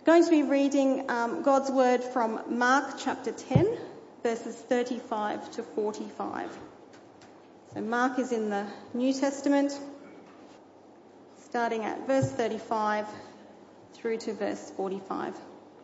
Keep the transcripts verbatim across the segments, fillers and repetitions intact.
Going to be reading um, God's word from Mark chapter ten, verses thirty-five to forty-five. So Mark is in the New Testament, starting at verse thirty-five through to verse forty-five.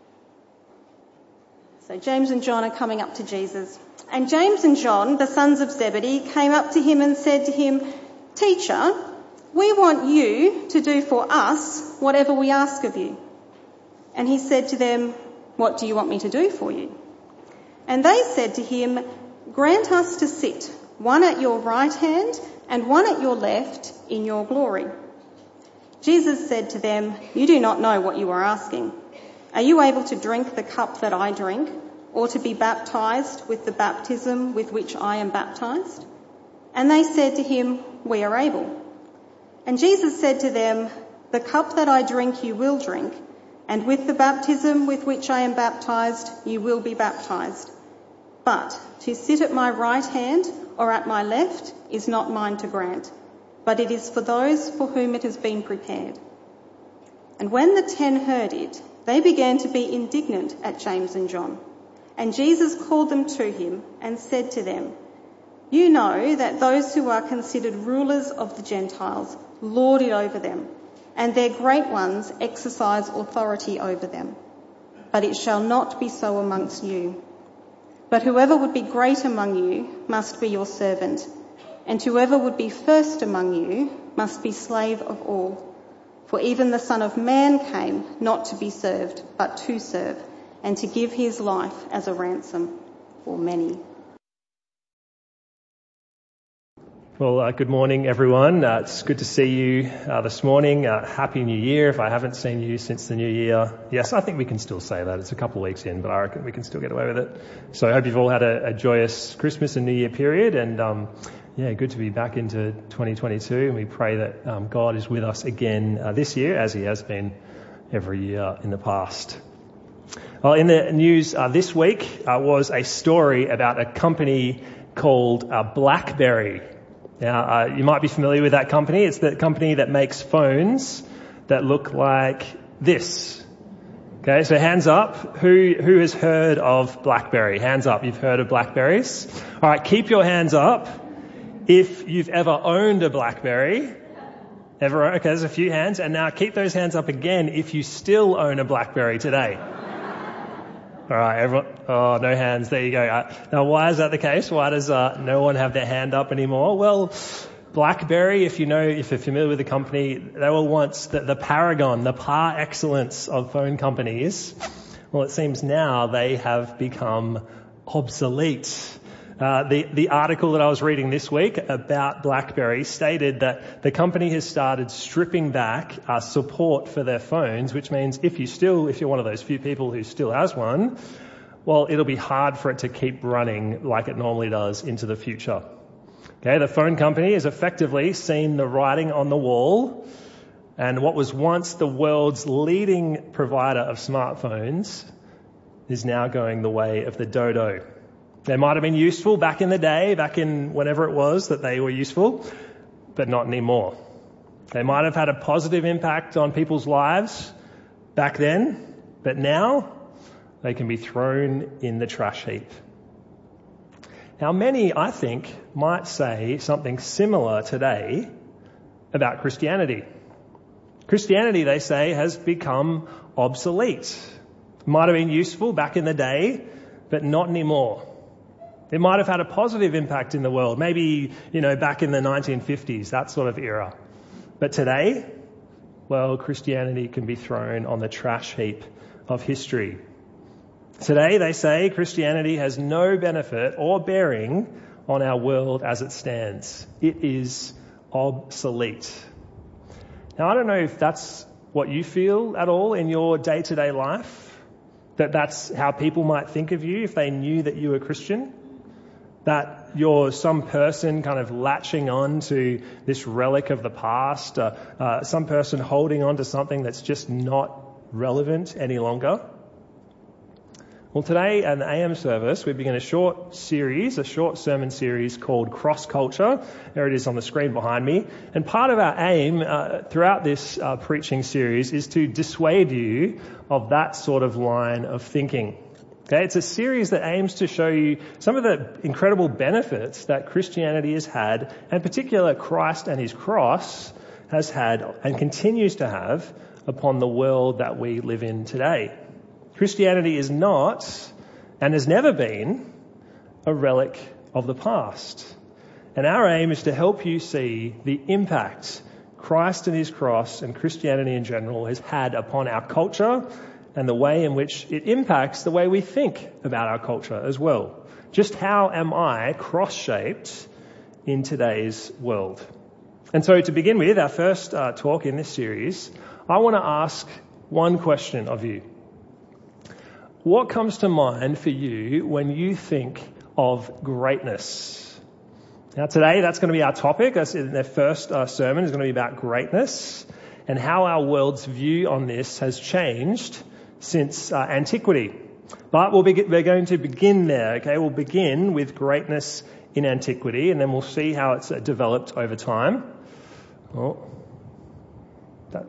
So James and John are coming up to Jesus. And James and John, the sons of Zebedee, came up to him and said to him, "Teacher, we want you to do for us whatever we ask of you." And he said to them, "What do you want me to do for you?" And they said to him, "Grant us to sit, one at your right hand and one at your left, in your glory." Jesus said to them, "You do not know what you are asking. Are you able to drink the cup that I drink, or to be baptized with the baptism with which I am baptized?" And they said to him, "We are able." And Jesus said to them, "The cup that I drink you will drink, and with the baptism with which I am baptized you will be baptized. But to sit at my right hand or at my left is not mine to grant, but it is for those for whom it has been prepared." And when the ten heard it, they began to be indignant at James and John. And Jesus called them to him and said to them, "You know that those who are considered rulers of the Gentiles lord it over them, and their great ones exercise authority over them. But it shall not be so amongst you. But whoever would be great among you must be your servant, and whoever would be first among you must be slave of all. For even the Son of Man came not to be served, but to serve, and to give his life as a ransom for many." Well, uh, good morning, everyone. Uh, it's good to see you uh, this morning. Uh, Happy New Year. If I haven't seen you since the new year, yes, I think we can still say that. It's a couple of weeks in, but I reckon we can still get away with it. So I hope you've all had a, a joyous Christmas and New Year period, and um, yeah, good to be back into twenty twenty-two, and we pray that um, God is with us again uh, this year, as he has been every year in the past. Well, in the news uh, this week uh, was a story about a company called uh, BlackBerry. Now, uh, you might be familiar with that company. It's the company that makes phones that look like this. Okay, so hands up. Who who has heard of BlackBerry? Hands up. You've heard of BlackBerries. All right, keep your hands up if you've ever owned a BlackBerry. Ever? Okay, there's a few hands. And now keep those hands up again if you still own a BlackBerry today. All right, everyone. Oh, no hands. There you go. Uh, now, why is that the case? Why does uh, no one have their hand up anymore? Well, BlackBerry, if you know, if you're familiar with the company, they were once the, the paragon, the par excellence of phone companies. Well, it seems now they have become obsolete. Uh, the, the article that I was reading this week about BlackBerry stated that the company has started stripping back uh, support for their phones, which means if you still, if you're one of those few people who still has one, well, it'll be hard for it to keep running like it normally does into the future. Okay, the phone company has effectively seen the writing on the wall, and what was once the world's leading provider of smartphones is now going the way of the dodo. They might have been useful back in the day, back in whenever it was that they were useful, but not anymore. They might have had a positive impact on people's lives back then, but now they can be thrown in the trash heap. Now, many, I think, might say something similar today about Christianity. Christianity, they say, has become obsolete. It might have been useful back in the day, but not anymore. It might have had a positive impact in the world, maybe, you know, back in the nineteen fifties, that sort of era. But today, well, Christianity can be thrown on the trash heap of history. Today, they say, Christianity has no benefit or bearing on our world as it stands. It is obsolete. Now, I don't know if that's what you feel at all in your day-to-day life, that that's how people might think of you if they knew that you were Christian. That you're some person kind of latching on to this relic of the past, uh, uh, some person holding on to something that's just not relevant any longer. Well, today in the A M service, we begin a short series, a short sermon series called Cross Culture. There it is on the screen behind me. And part of our aim uh, throughout this uh, preaching series is to dissuade you of that sort of line of thinking. Okay, it's a series that aims to show you some of the incredible benefits that Christianity has had, and in particular Christ and his cross has had and continues to have upon the world that we live in today. Christianity is not, and has never been, a relic of the past. And our aim is to help you see the impact Christ and his cross and Christianity in general has had upon our culture and the way in which it impacts the way we think about our culture as well. Just how am I cross-shaped in today's world? And so to begin with, our first uh, talk in this series, I want to ask one question of you. What comes to mind for you when you think of greatness? Now today, that's going to be our topic. That's in the first uh, sermon is going to be about greatness and how our world's view on this has changed since uh, antiquity. But we'll be, we're going to begin there, okay? We'll begin with greatness in antiquity, and then we'll see how it's uh, developed over time. Oh, that...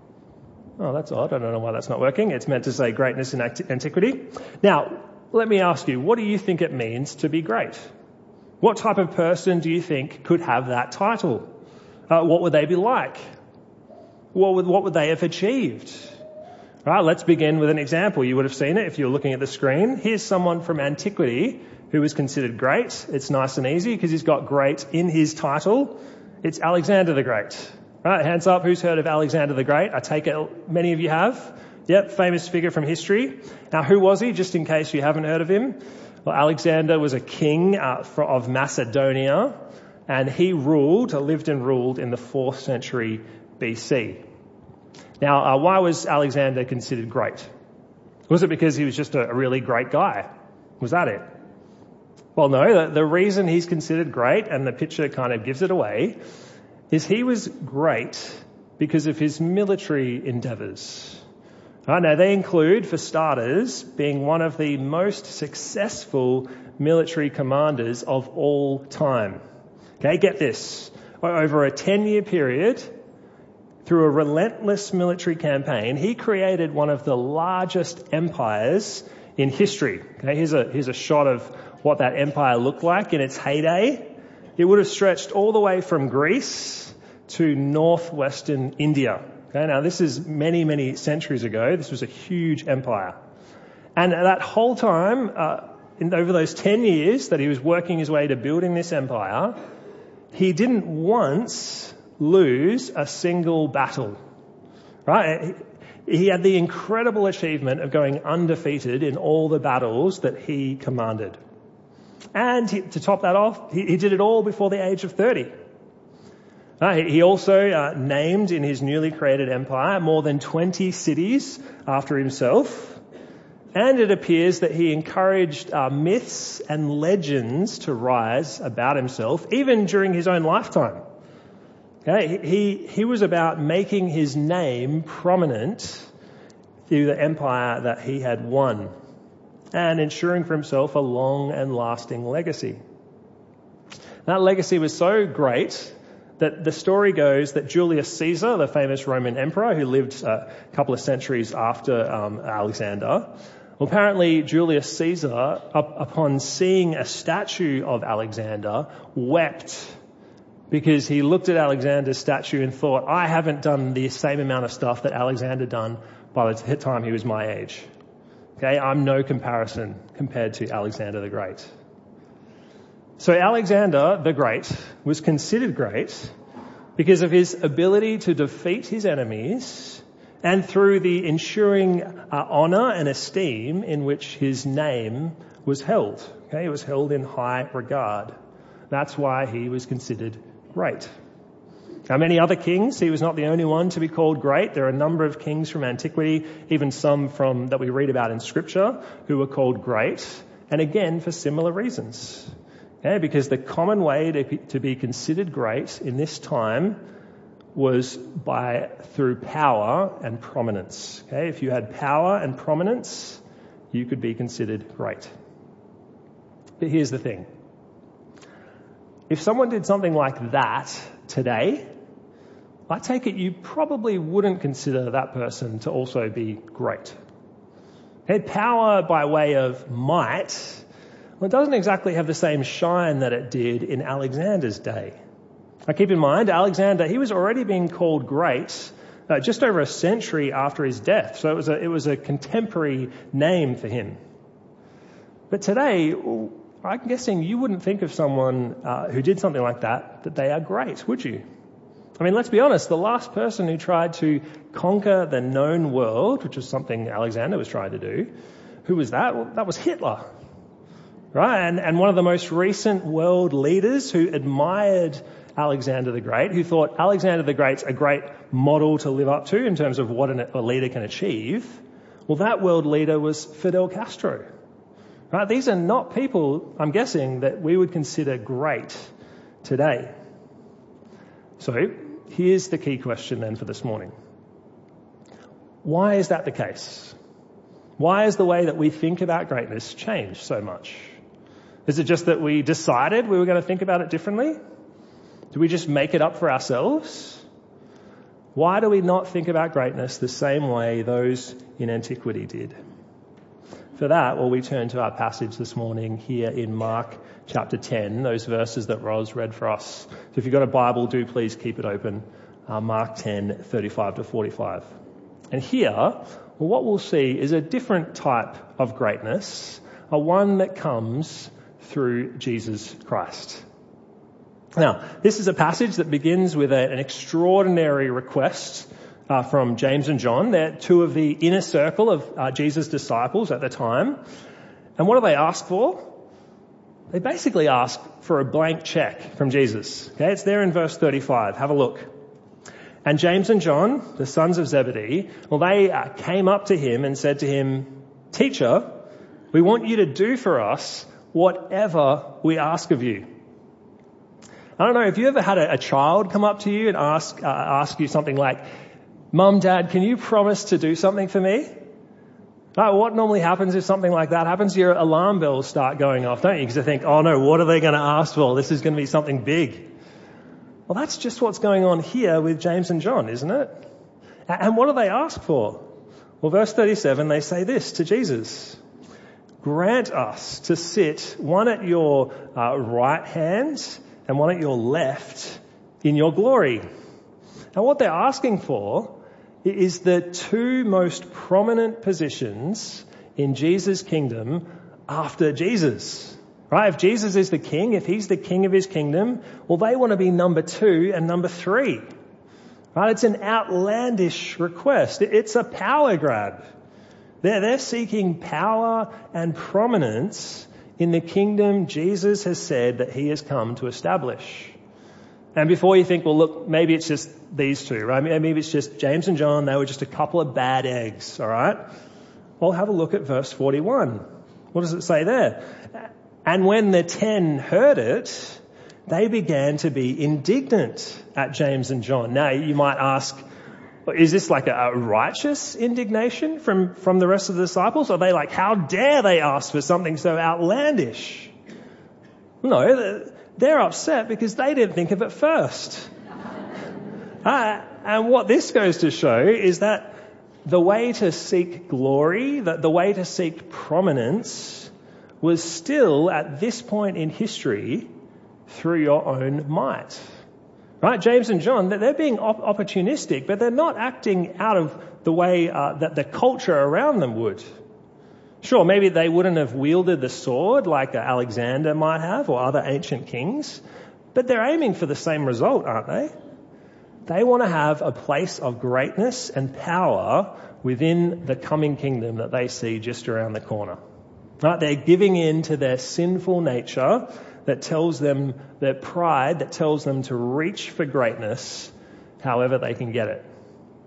Oh, that's odd. I don't know why that's not working. It's meant to say greatness in antiquity. Now, let me ask you, what do you think it means to be great? What type of person do you think could have that title? Uh, what would they be like? What would, what would they have achieved? All right, let's begin with an example. You would have seen it if you're looking at the screen. Here's someone from antiquity who was considered great. It's nice and easy because he's got great in his title. It's Alexander the Great. Right, hands up, who's heard of Alexander the Great? I take it many of you have. Yep, famous figure from history. Now, who was he, just in case you haven't heard of him? Well, Alexander was a king uh, of Macedonia, and he ruled, lived and ruled in the fourth century B C. Now, uh, why was Alexander considered great? Was it because he was just a, a really great guy? Was that it? Well, no, the, the reason he's considered great, and the picture kind of gives it away, is he was great because of his military endeavours. Right, now, they include, for starters, being one of the most successful military commanders of all time. Okay, get this. Over a ten-year period, through a relentless military campaign, he created one of the largest empires in history. Okay, here's a, here's a shot of what that empire looked like in its heyday. It would have stretched all the way from Greece to northwestern India. Okay, now this is many, many centuries ago. This was a huge empire. And that whole time, uh, in, over those ten years that he was working his way to building this empire, he didn't once lose a single battle. Right? He had the incredible achievement of going undefeated in all the battles that he commanded. And he, to top that off, he, he did it all before the age of thirty. Uh, he also uh, named in his newly created empire more than twenty cities after himself. And it appears that he encouraged uh, myths and legends to rise about himself, even during his own lifetime. Okay, he, he was about making his name prominent through the empire that he had won, and ensuring for himself a long and lasting legacy. That legacy was so great that the story goes that Julius Caesar, the famous Roman emperor who lived a couple of centuries after um, Alexander, well, apparently Julius Caesar, up, upon seeing a statue of Alexander, wept because he looked at Alexander's statue and thought, I haven't done the same amount of stuff that Alexander done by the time he was my age. Okay, I'm no comparison compared to Alexander the Great. So Alexander the Great was considered great because of his ability to defeat his enemies and through the ensuring uh, honour and esteem in which his name was held. Okay, it was held in high regard. That's why he was considered great. Now, many other kings, he was not the only one to be called great. There are a number of kings from antiquity, even some from that we read about in Scripture, who were called great, and again for similar reasons. Okay, because the common way to be, to be considered great in this time was by through power and prominence. Okay, if you had power and prominence, you could be considered great. But here's the thing. If someone did something like that today, I take it you probably wouldn't consider that person to also be great. They had power by way of might. Well, it doesn't exactly have the same shine that it did in Alexander's day. Now keep in mind, Alexander, he was already being called great uh, just over a century after his death. So it was a, it was a contemporary name for him. But today, well, I'm guessing you wouldn't think of someone uh, who did something like that, that they are great, would you? I mean, let's be honest, the last person who tried to conquer the known world, which was something Alexander was trying to do, who was that? Well, that was Hitler, right? And, and one of the most recent world leaders who admired Alexander the Great, who thought Alexander the Great's a great model to live up to in terms of what an, a leader can achieve, well, that world leader was Fidel Castro, right? These are not people, I'm guessing, that we would consider great today. So here's the key question then for this morning. Why is that the case? Why has the way that we think about greatness changed so much? Is it just that we decided we were going to think about it differently? Do we just make it up for ourselves? Why do we not think about greatness the same way those in antiquity did? For that, well, we turn to our passage this morning here in Mark chapter ten, those verses that Ros read for us. So if you've got a Bible, do please keep it open. Uh, Mark ten, thirty-five to forty-five. And here, well, what we'll see is a different type of greatness, a one that comes through Jesus Christ. Now, this is a passage that begins with a, an extraordinary request uh, from James and John. They're two of the inner circle of uh, Jesus' disciples at the time. And what do they ask for? They basically ask for a blank check from Jesus. Okay, it's there in verse thirty-five. Have a look. And James and John, the sons of Zebedee, well, they uh, came up to him and said to him, "Teacher, we want you to do for us whatever we ask of you." I don't know, have you ever had a, a child come up to you and ask uh, ask you something like, "Mum, Dad, can you promise to do something for me?" Uh, what normally happens if something like that happens? Your alarm bells start going off, don't you? Because you think, oh no, what are they going to ask for? This is going to be something big. Well, that's just what's going on here with James and John, isn't it? And what do they ask for? Well, verse thirty-seven, they say this to Jesus: "Grant us to sit one at your uh, right hand and one at your left in your glory." And what they're asking for is the two most prominent positions in Jesus' kingdom after Jesus. Right? If Jesus is the king, if he's the king of his kingdom, well, they want to be number two and number three. Right? It's an outlandish request. It's a power grab. They're, they're seeking power and prominence in the kingdom Jesus has said that he has come to establish. And before you think, well, look, maybe it's just these two, right? Maybe it's just James and John, they were just a couple of bad eggs, all right? Well, have a look at verse forty-one. What does it say there? "And when the ten heard it, they began to be indignant at James and John." Now, you might ask, is this like a righteous indignation from, from the rest of the disciples? Or are they like, how dare they ask for something so outlandish? No, they're upset because they didn't think of it first. uh, and what this goes to show is that the way to seek glory, that the way to seek prominence was still at this point in history through your own might. Right? James and John, they're being op- opportunistic, but they're not acting out of the way uh, that the culture around them would. Sure, maybe they wouldn't have wielded the sword like Alexander might have or other ancient kings, but they're aiming for the same result, aren't they? They want to have a place of greatness and power within the coming kingdom that they see just around the corner. Right? They're giving in to their sinful nature that tells them, their pride that tells them to reach for greatness however they can get it.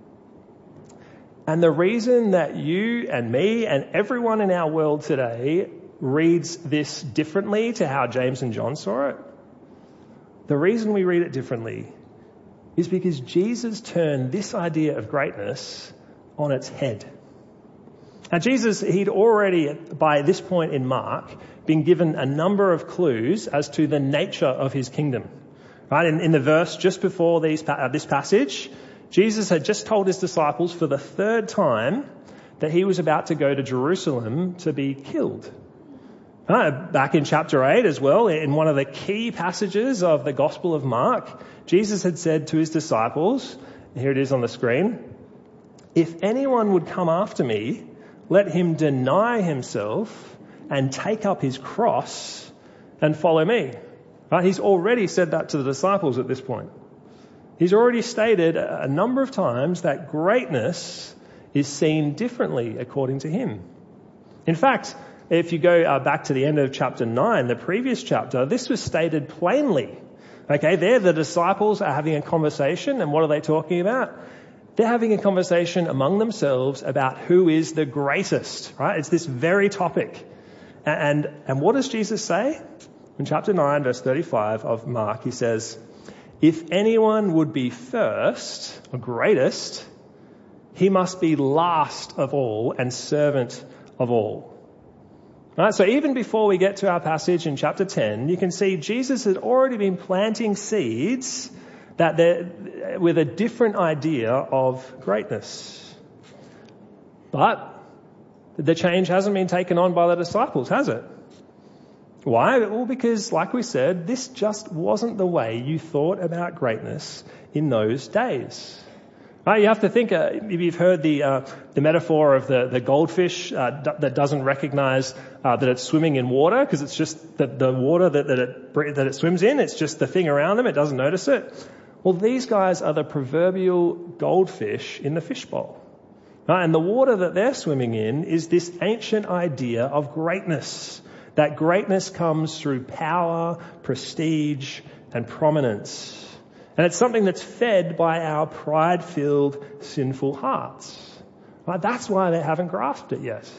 And the reason that you and me and everyone in our world today reads this differently to how James and John saw it, the reason we read it differently is because Jesus turned this idea of greatness on its head. Now Jesus, he'd already, by this point in Mark, been given a number of clues as to the nature of his kingdom. Right? In, in the verse just before these, uh, this passage, Jesus had just told his disciples for the third time that he was about to go to Jerusalem to be killed. Uh, back in chapter eight as well, in one of the key passages of the Gospel of Mark, Jesus had said to his disciples, here it is on the screen, "If anyone would come after me, let him deny himself and take up his cross and follow me." Right? He's already said that to the disciples at this point. He's already stated a number of times that greatness is seen differently according to him. In fact, if you go uh, back to the end of chapter nine, the previous chapter, this was stated plainly. Okay, there the disciples are having a conversation, and what are they talking about? They're having a conversation among themselves about who is the greatest, right? It's this very topic. And, and what does Jesus say? In chapter nine, verse thirty-five of Mark, he says, "If anyone would be first or greatest, he must be last of all and servant of all." Right, so even before we get to our passage in chapter ten, you can see Jesus had already been planting seeds that they're with a different idea of greatness. But the change hasn't been taken on by the disciples, has it? Why? Well, because, like we said, this just wasn't the way you thought about greatness in those days. Right, you have to think, uh, maybe you've heard the uh, the metaphor of the, the goldfish uh, d- that doesn't recognize uh, that it's swimming in water because it's just the, the water that, that, it, that it swims in. It's just the thing around them. It doesn't notice it. Well, these guys are the proverbial goldfish in the fishbowl. Right, and the water that they're swimming in is this ancient idea of greatness. That greatness comes through power, prestige, and prominence. And it's something that's fed by our pride-filled, sinful hearts. Right? That's why they haven't grasped it yet.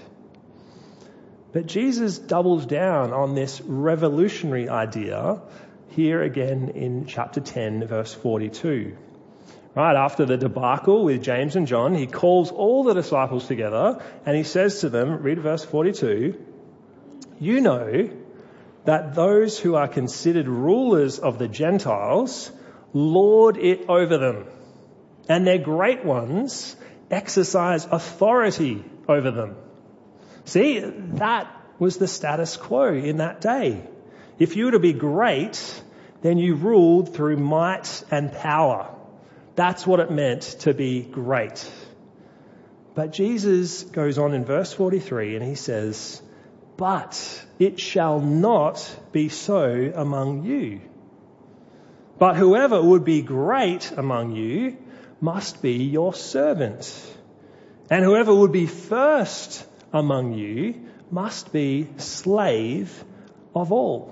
But Jesus doubles down on this revolutionary idea here again in chapter ten, verse forty-two. Right after the debacle with James and John, he calls all the disciples together and he says to them, read verse forty-two, "You know that those who are considered rulers of the Gentiles lord it over them, and their great ones exercise authority over them." See, that was the status quo in that day. If you were to be great, then you ruled through might and power. That's what it meant to be great. But Jesus goes on in verse forty-three and he says, "But it shall not be so among you. But whoever would be great among you must be your servant. And whoever would be first among you must be slave of all."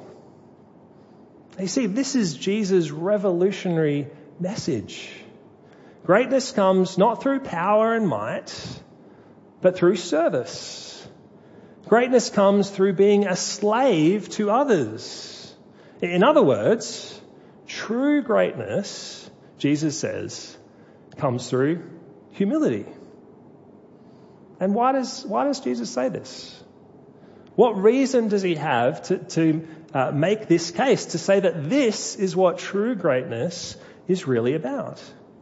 You see, this is Jesus' revolutionary message. Greatness comes not through power and might, but through service. Greatness comes through being a slave to others. In other words, true greatness, Jesus says, comes through humility. And why does why does Jesus say this? What reason does he have to, to uh, make this case, to say that this is what true greatness is really about?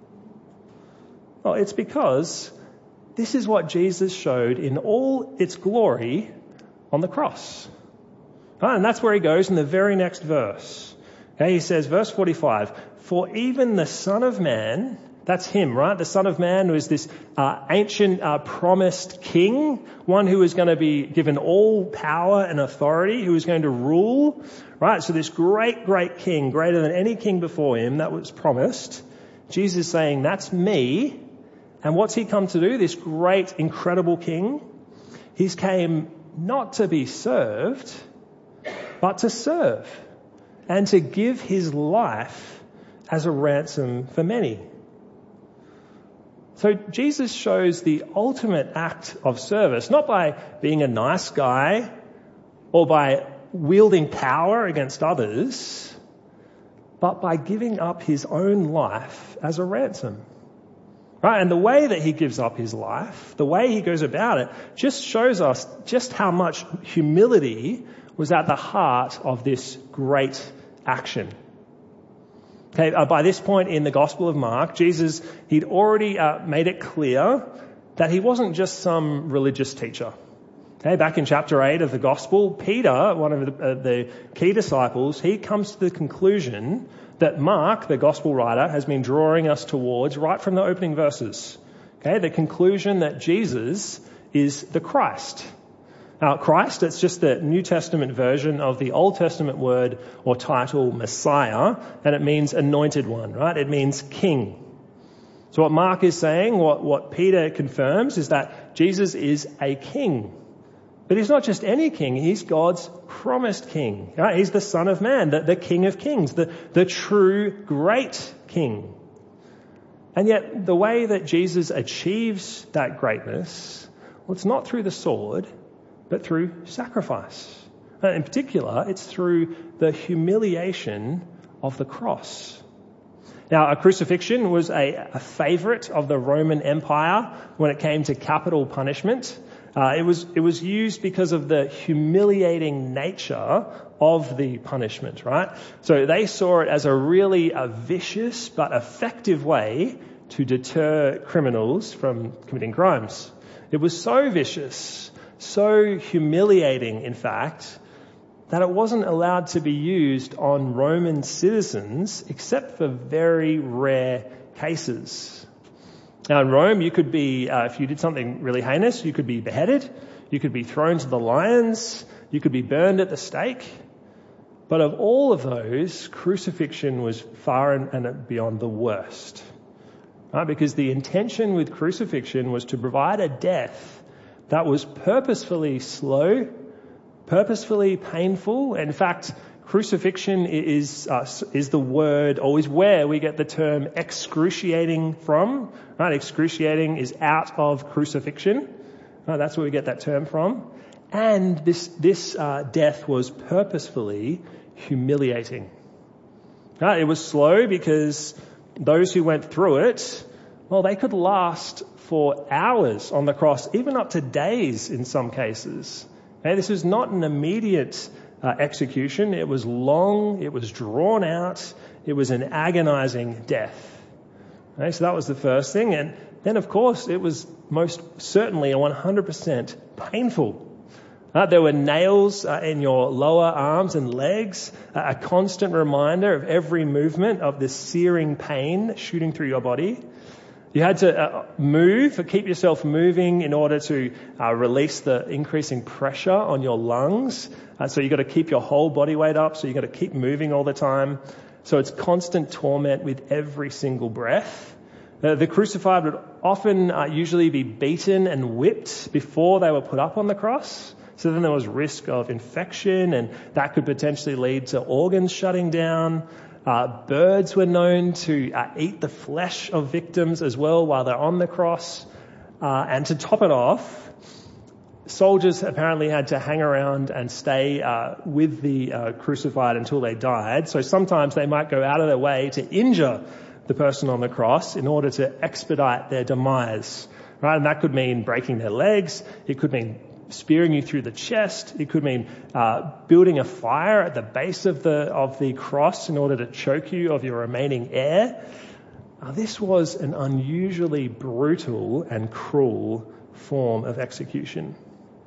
Well, it's because this is what Jesus showed in all its glory on the cross. Right, and that's where he goes in the very next verse. Okay, he says, verse forty-five, "For even the Son of Man," that's him, right? The Son of Man was this uh, ancient uh, promised king, one who was going to be given all power and authority, who was going to rule, right? So this great, great king, greater than any king before him, that was promised. Jesus is saying, that's me. And what's he come to do, this great, incredible king? He's came not to be served, but to serve and to give his life as a ransom for many. So Jesus shows the ultimate act of service, not by being a nice guy or by wielding power against others, but by giving up his own life as a ransom. Right? And the way that he gives up his life, the way he goes about it, just shows us just how much humility was at the heart of this great action. Okay, uh, by this point in the Gospel of Mark, Jesus, he'd already uh, made it clear that he wasn't just some religious teacher. Okay, back in chapter eight of the Gospel, Peter, one of the, uh, the key disciples, he comes to the conclusion that Mark, the Gospel writer, has been drawing us towards right from the opening verses. Okay, the conclusion that Jesus is the Christ. Now, Christ, it's just the New Testament version of the Old Testament word or title Messiah, and it means anointed one, right? It means king. So what Mark is saying, what, what Peter confirms, is that Jesus is a king. But he's not just any king, he's God's promised king. Right? He's the Son of Man, the, the King of Kings, the, the true great king. And yet the way that Jesus achieves that greatness, well, it's not through the sword, but through sacrifice. In particular, it's through the humiliation of the cross. Now, a crucifixion was a, a favourite of the Roman Empire when it came to capital punishment. Uh, it was it was used because of the humiliating nature of the punishment, right? So they saw it as a really a vicious but effective way to deter criminals from committing crimes. It was so vicious, so humiliating, in fact, that it wasn't allowed to be used on Roman citizens except for very rare cases. Now in Rome, you could be, uh, if you did something really heinous, you could be beheaded, you could be thrown to the lions, you could be burned at the stake. But of all of those, crucifixion was far and, and beyond the worst. Right? Because the intention with crucifixion was to provide a death that was purposefully slow, purposefully painful. In fact, crucifixion is uh, is the word, or is where we get the term excruciating from. Right? Excruciating is out of crucifixion. Right? That's where we get that term from. And this this uh, death was purposefully humiliating. Right? It was slow because those who went through it, well, they could last for hours on the cross, even up to days in some cases. Okay? This was not an immediate uh, execution. It was long, it was drawn out, it was an agonizing death. Okay? So that was the first thing. And then, of course, it was most certainly one hundred percent painful. Uh, there were nails uh, in your lower arms and legs, uh, a constant reminder of every movement of this searing pain shooting through your body. You had to uh, move, keep yourself moving in order to uh, release the increasing pressure on your lungs. Uh, so you've got to keep your whole body weight up, so you've got to keep moving all the time. So it's constant torment with every single breath. Uh, the crucified would often uh, usually be beaten and whipped before they were put up on the cross. So then there was risk of infection, and that could potentially lead to organs shutting down. Uh, birds were known to uh, eat the flesh of victims as well while they're on the cross. Uh, and to top it off, soldiers apparently had to hang around and stay uh, with the uh, crucified until they died. So sometimes they might go out of their way to injure the person on the cross in order to expedite their demise. Right? And that could mean breaking their legs. It could mean spearing you through the chest. It could mean uh, building a fire at the base of the of the cross in order to choke you of your remaining air. Now, this was an unusually brutal and cruel form of execution.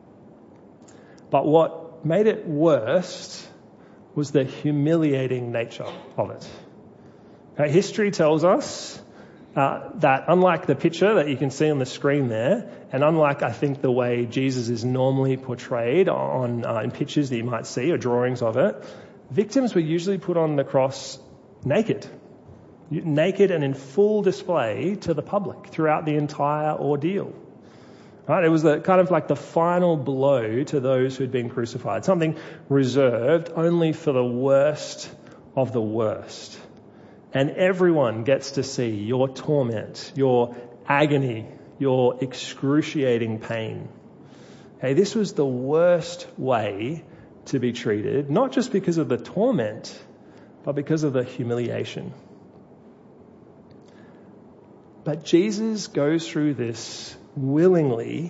But what made it worse was the humiliating nature of it. Now, history tells us Uh, that unlike the picture that you can see on the screen there, and unlike, I think, the way Jesus is normally portrayed on uh, in pictures that you might see or drawings of it, victims were usually put on the cross naked, naked and in full display to the public throughout the entire ordeal. Right? It was the kind of like the final blow to those who'd been crucified, something reserved only for the worst of the worst. And everyone gets to see your torment, your agony, your excruciating pain. Hey, this was the worst way to be treated, not just because of the torment, but because of the humiliation. But Jesus goes through this willingly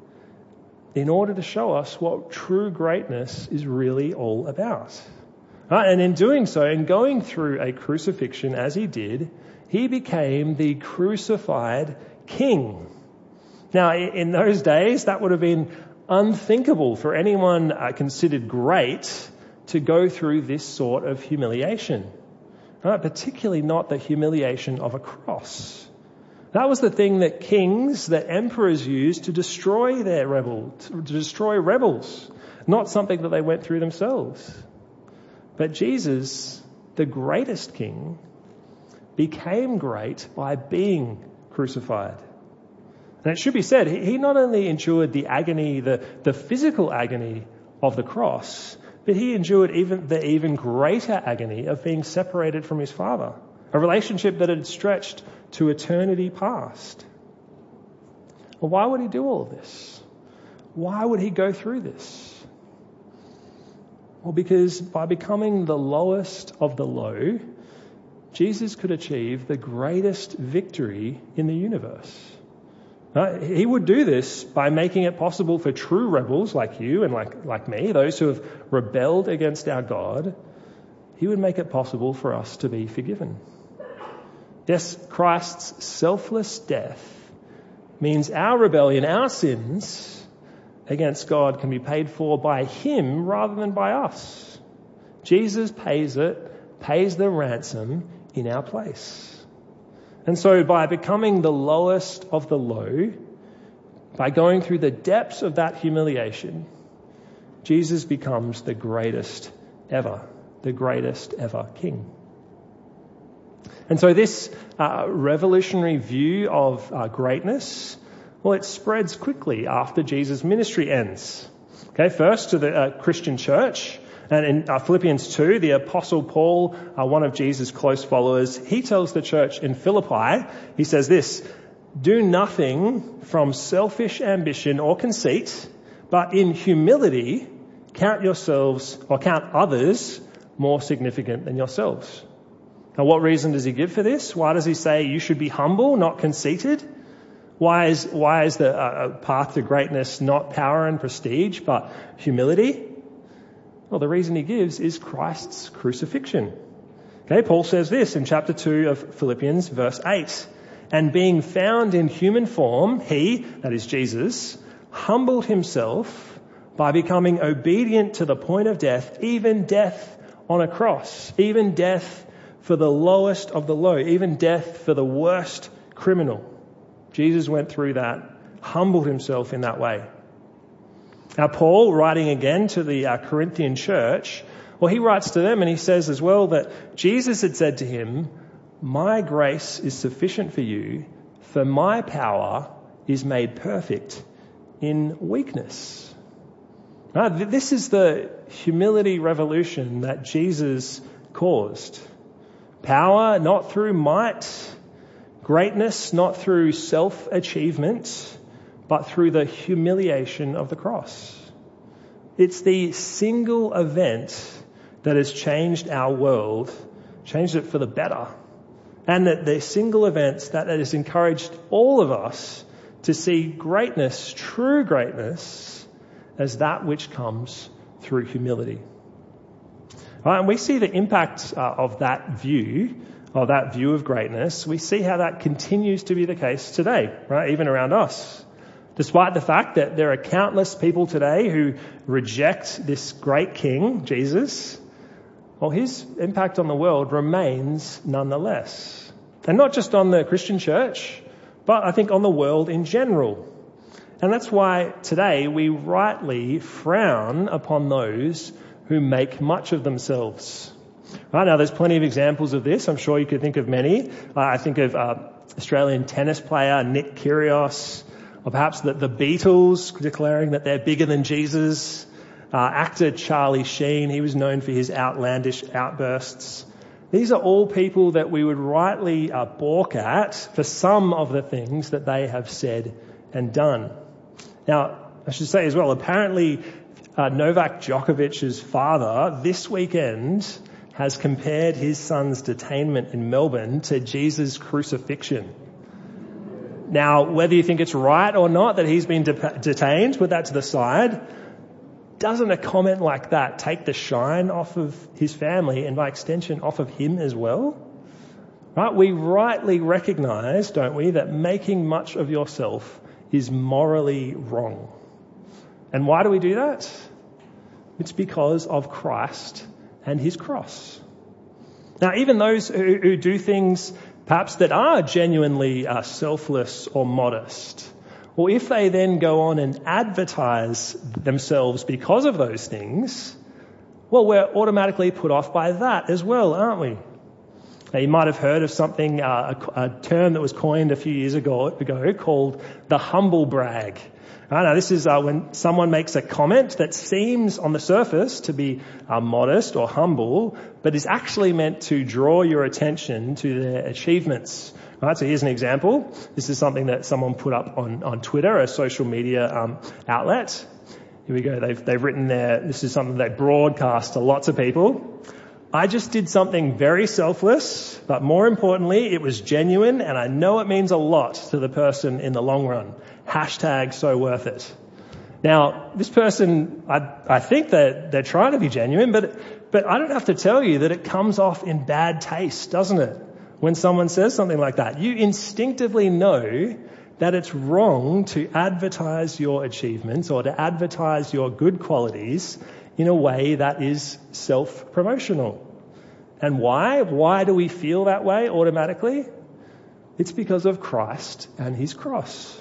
in order to show us what true greatness is really all about. Right? And in doing so, in going through a crucifixion as he did, he became the crucified king. Now, in those days, that would have been unthinkable for anyone uh, considered great to go through this sort of humiliation. Right? Particularly not the humiliation of a cross. That was the thing that kings, that emperors used to destroy their rebel, to destroy rebels, not something that they went through themselves. But Jesus, the greatest king, became great by being crucified. And it should be said, he not only endured the agony, the, the physical agony of the cross, but he endured even the even greater agony of being separated from his Father, a relationship that had stretched to eternity past. Well, why would he do all of this? Why would he go through this? Well, because by becoming the lowest of the low, Jesus could achieve the greatest victory in the universe. Uh, he would do this by making it possible for true rebels like you and like, like me, those who have rebelled against our God, he would make it possible for us to be forgiven. Yes, Christ's selfless death means our rebellion, our sins against God can be paid for by him rather than by us. Jesus pays it, pays the ransom in our place. And so by becoming the lowest of the low, by going through the depths of that humiliation, Jesus becomes the greatest ever, the greatest ever king. And so this uh, revolutionary view of uh, greatness, well, it spreads quickly after Jesus' ministry ends. Okay, first to the uh, Christian church. And in uh, Philippians two, the Apostle Paul, uh, one of Jesus' close followers, he tells the church in Philippi, he says this, "Do nothing from selfish ambition or conceit, but in humility count yourselves or count others more significant than yourselves." Now, what reason does he give for this? Why does he say you should be humble, not conceited? Why is, why is the uh, path to greatness not power and prestige, but humility? Well, the reason he gives is Christ's crucifixion. Okay, Paul says this in chapter two of Philippians, verse eight. "And being found in human form, he," that is Jesus, "humbled himself by becoming obedient to the point of death, even death on a cross, even death for the lowest of the low, even death for the worst criminal." Jesus went through that, humbled himself in that way. Now, Paul, writing again to the uh, Corinthian church, well, he writes to them and he says as well that Jesus had said to him, "My grace is sufficient for you, for my power is made perfect in weakness." Now, this is the humility revolution that Jesus caused. Power not through might, greatness not through self-achievement, but through the humiliation of the cross. It's the single event that has changed our world, changed it for the better, and that the single event that has encouraged all of us to see greatness, true greatness, as that which comes through humility. Right, and we see the impact uh, of that view, of that view of greatness. We see how that continues to be the case today, right, even around us. Despite the fact that there are countless people today who reject this great king, Jesus, well, his impact on the world remains nonetheless. And not just on the Christian church, but I think on the world in general. And that's why today we rightly frown upon those who make much of themselves. Right, now, there's plenty of examples of this. I'm sure you could think of many. Uh, I think of uh, Australian tennis player Nick Kyrgios, or perhaps the, the Beatles declaring that they're bigger than Jesus. Uh, actor Charlie Sheen, he was known for his outlandish outbursts. These are all people that we would rightly uh, balk at for some of the things that they have said and done. Now, I should say as well, apparently uh, Novak Djokovic's father this weekend has compared his son's detainment in Melbourne to Jesus' crucifixion. Now, whether you think it's right or not that he's been de- detained, put that to the side. Doesn't a comment like that take the shine off of his family and by extension off of him as well? Right? We rightly recognise, don't we, that making much of yourself is morally wrong. And why do we do that? It's because of Christ and his cross. Now, even those who, who do things perhaps that are genuinely uh, selfless or modest, or if they then go on and advertise themselves because of those things, well, we're automatically put off by that as well, aren't we? Now, you might have heard of something, uh, a, a term that was coined a few years ago, ago called the humble brag. I know this is uh, when someone makes a comment that seems on the surface to be uh, modest or humble, but is actually meant to draw your attention to their achievements. Right, so here's an example. This is something that someone put up on, on Twitter, a social media um, outlet. Here we go. They've, they've written there, this is something they broadcast to lots of people. I just did something very selfless, but more importantly, it was genuine, and I know it means a lot to the person in the long run. Hashtag so worth it. Now, this person, I, I think that they're trying to be genuine, but, but I don't have to tell you that it comes off in bad taste, doesn't it? When someone says something like that, you instinctively know that it's wrong to advertise your achievements or to advertise your good qualities in a way that is self-promotional. And why? Why do we feel that way automatically? It's because of Christ and his cross.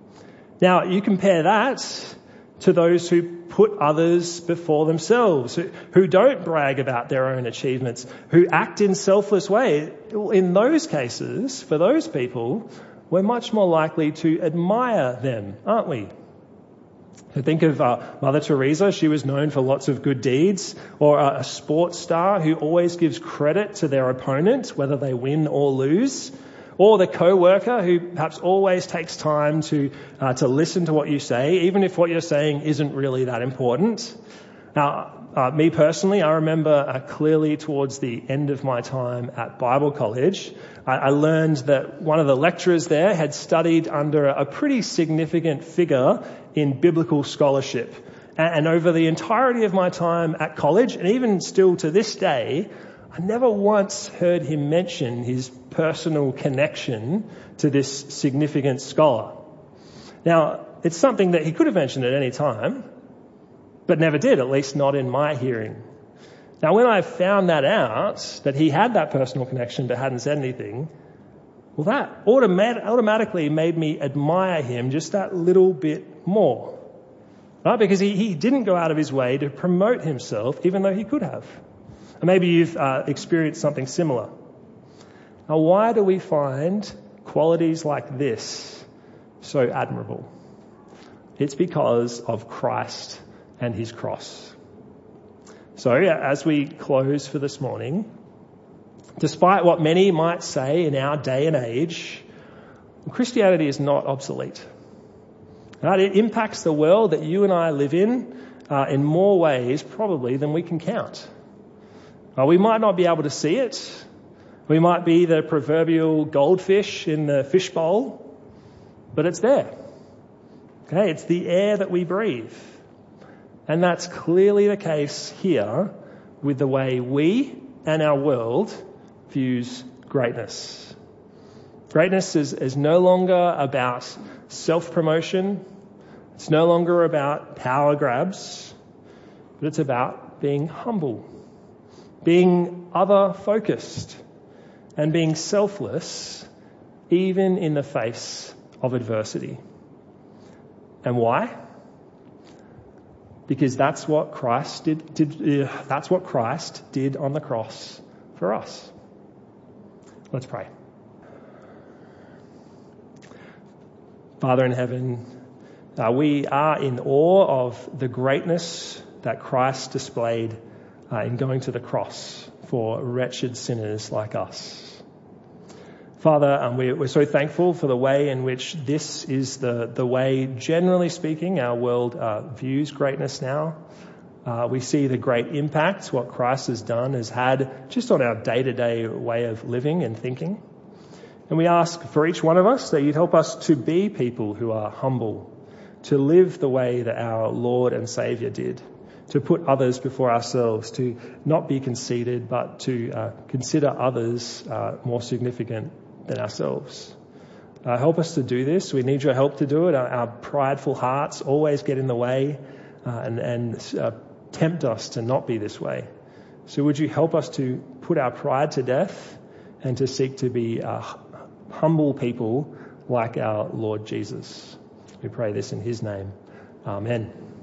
Now, you compare that to those who put others before themselves, who, who don't brag about their own achievements, who act in selfless ways. In those cases, for those people, we're much more likely to admire them, aren't we? So think of uh, Mother Teresa. She was known for lots of good deeds. Or uh, a sports star who always gives credit to their opponent, whether they win or lose. Or the co-worker who perhaps always takes time to uh, to listen to what you say, even if what you're saying isn't really that important. Now, uh, me personally, I remember uh, clearly towards the end of my time at Bible college, I, I learned that one of the lecturers there had studied under a pretty significant figure in biblical scholarship. And, and over the entirety of my time at college, and even still to this day, I never once heard him mention his personal connection to this significant scholar. Now, it's something that he could have mentioned at any time, but never did, at least not in my hearing. Now, when I found that out, that he had that personal connection but hadn't said anything, well, that automat- automatically made me admire him just that little bit more. Right? Because he, he didn't go out of his way to promote himself, even though he could have. And maybe you've uh, experienced something similar. Now, why do we find qualities like this so admirable? It's because of Christ and his cross. So, as we close for this morning, despite what many might say in our day and age, Christianity is not obsolete. Right? It impacts the world that you and I live in uh, in more ways probably than we can count. Uh, we might not be able to see it. We might be the proverbial goldfish in the fishbowl, but it's there. Okay, it's the air that we breathe. And that's clearly the case here with the way we and our world views greatness. Greatness is, is no longer about self-promotion. It's no longer about power grabs, but it's about being humble, being other-focused, and being selfless even in the face of adversity. And why? Because that's what Christ did, did uh, that's what Christ did on the cross for us. Let's pray. Father in heaven, uh, we are in awe of the greatness that Christ displayed uh, in going to the cross for wretched sinners like us. Father, um, we're, we're so thankful for the way in which this is the, the way, generally speaking, our world uh, views greatness now. Uh, we see the great impact what Christ has done has had just on our day-to-day way of living and thinking. And we ask for each one of us that you'd help us to be people who are humble, to live the way that our Lord and Saviour did, to put others before ourselves, to not be conceited, but to uh, consider others uh, more significant than ourselves. Uh, help us to do this. We need your help to do it. Our, our prideful hearts always get in the way uh, and, and uh, tempt us to not be this way. So would you help us to put our pride to death and to seek to be uh, humble people like our Lord Jesus? We pray this in his name. Amen.